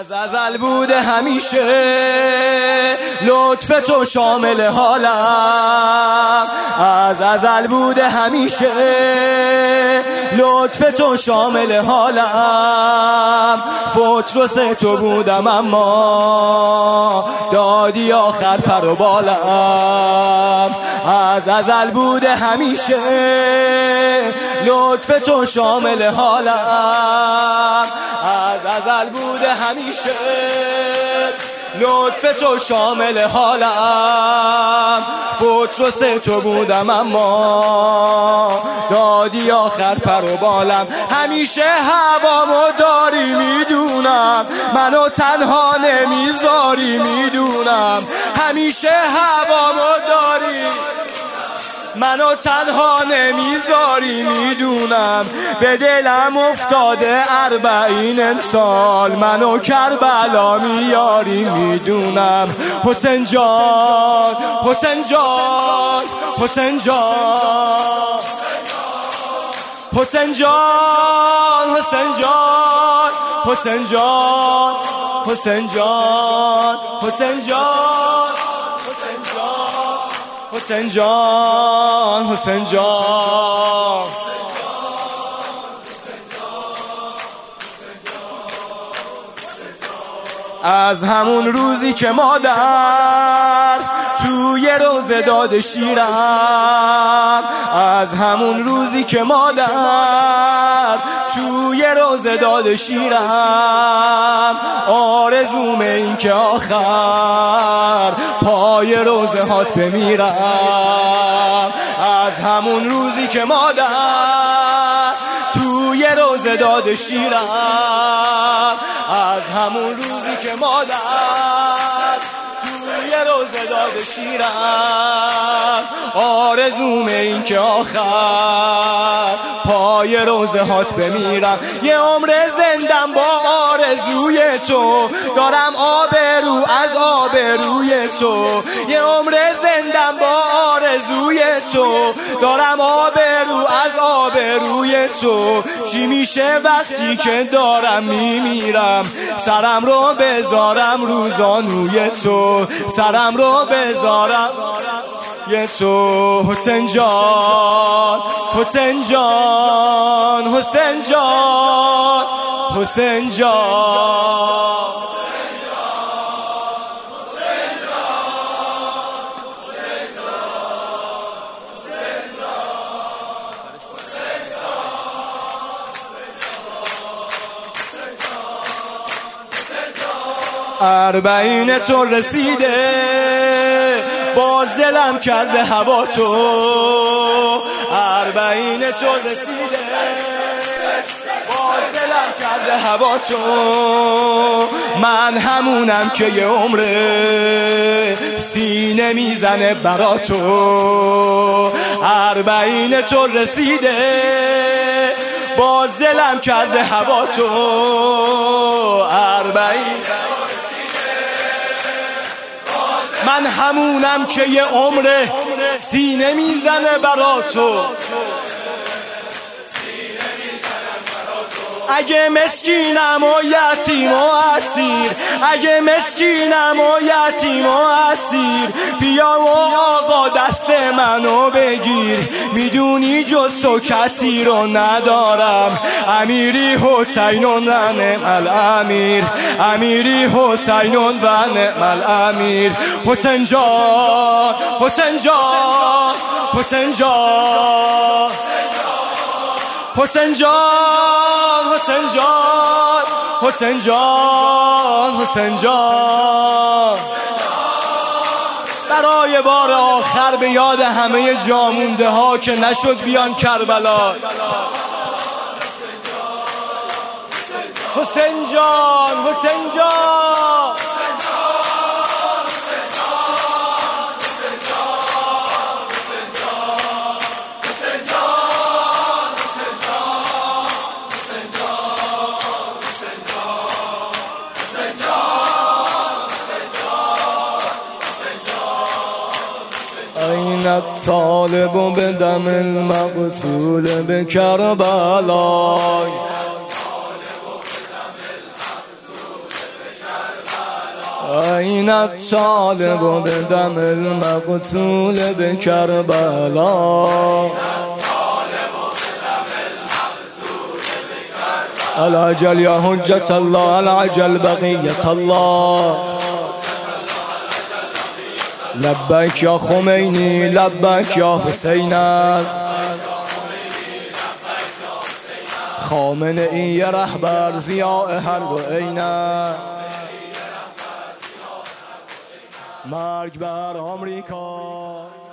از ازل بوده همیشه لطف تو شامل حالم، از ازل بوده همیشه لطف تو شامل حالم. فطرس تو بودم اما دادی آخر پر و بالم، از ازل بوده همیشه لطف تو شامل حالم، از ازل بوده همیشه لطف تو شامل حالم. فطرس تو بودم اما دادی آخر پر و بالم. همیشه هوامو داری میدونم، منو تنها نمیذاری میدونم، همیشه هوامو داری منو تنها نمیذاری میدونم. به دلم افتاده 40 سال، منو کربلا میاری میدونم. حسین جان حسین جان حسین جان حسین جان حسین جان حسین جان حسین جان حسین جان حسین جان حسین جان. از همون روزی که مادر توی روزه داده شیرم، از همون روزی که مادر توی روزه داده شیرم، آرزومه این که آخر پای روزه هات بمیرم. از همون روزی که مادر توی روزه داده شیرم، از همون روزی که مادر توی روزه داده شیرم، آرزومه این که آخر پای روزه هات بمیرم. یه عمر زندم با آرزوی تو، دارم آبرو از آبروی تو. یه عمر زندم با آرزوی تو، دارم آبرو از آبروی تو. چی میشه وقتی که دارم میمیرم؟ سرم رو بذارم رو زانوی تو، سرم رو بذارم یه تو. حسین جان حسین جان حسین جان حسین جان. اربعین تو رسیده باز دلم کرده هوا تو، اربعین تو رسیده باز دلم کرده هوا تو. من همونم که یه عمره سینه میزنه برا تو، اربعین تو رسیده باز دلم کرده هوا تو. اربعین من همونم که یه عمره سینه میزنه برا تو. اگه مسکینم و یتیم و اسیر، اگه مسکینم و یتیم و اسیر، بیا و آقا دست منو بگیر. میدونی جز تو کسی رو ندارم، امیری حسین و نعم الامیر، امیری حسین و نعم الامیر. حسین جان حسین جان حسین جان حسین جان حسین جان حسین جان حسین جان. برای بار آخر به یاد همه جامونده ها که نشد بیان کربلا. حسین جان حسین جان این الطالب بدم المقتول بكربلاء. أين الطالب بدم المقتول بكربلاء العجل يا حجة الله العجل بقية الله لبيك يا خميني لبيك يا حسين خامنه‌ای رهبر ضیاء حرب عینه مرگ بر آمریکا.